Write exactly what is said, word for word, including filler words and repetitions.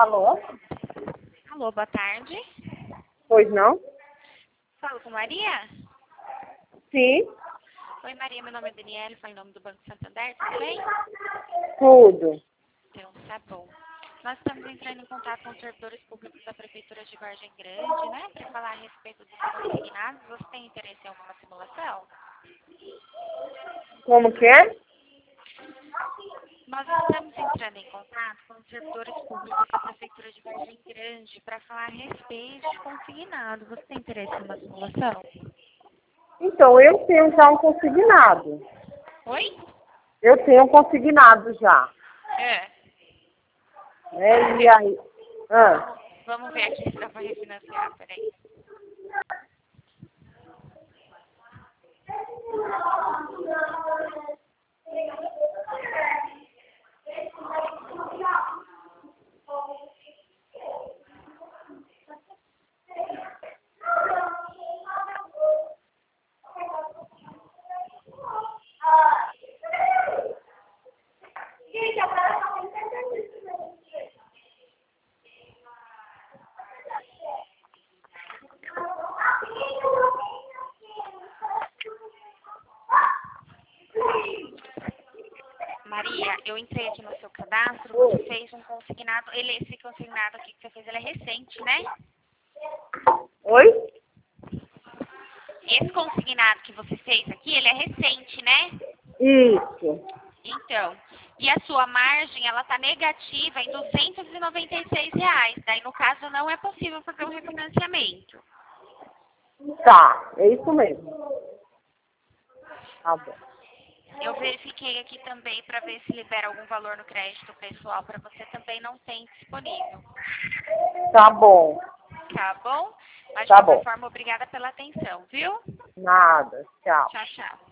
Alô? Alô, boa tarde. Pois não? Falo com Maria? Sim, Oi, Maria, meu nome é Daniela, falo em nome do Banco Santander, tudo bem? tudo. Então, tá bom. Nós estamos entrando em contato com os servidores públicos da Prefeitura de Vargem Grande, né, para falar a respeito dos consignados. Você tem interesse em alguma simulação? Como que é? Nós estamos entrando em contato com os servidores públicos da Prefeitura de Vargem Grande para falar a respeito de consignado. Você tem interesse em uma simulação? Então, eu tenho já um consignado. Oi? Eu tenho um consignado já. É. Né? E aí? Ah, Vamos ver aqui se dá para refinanciar, peraí. Maria, eu entrei aqui no seu cadastro, você fez um consignado, ele, esse consignado aqui que você fez, ele é recente, né? oi? Esse consignado que você fez aqui, ele é recente, né? Isso. Então, e a sua margem, ela tá negativa em duzentos e noventa e seis reais. Daí, no caso, não é possível fazer um refinanciamento. Tá, é isso mesmo. Tá bom. Eu verifiquei aqui também para ver se libera algum valor no crédito pessoal para você, também não tem disponível. Tá bom. Tá bom? Mas de Tá qualquer bom. forma, obrigada pela atenção, viu? Nada. Tchau. Tchau, tchau.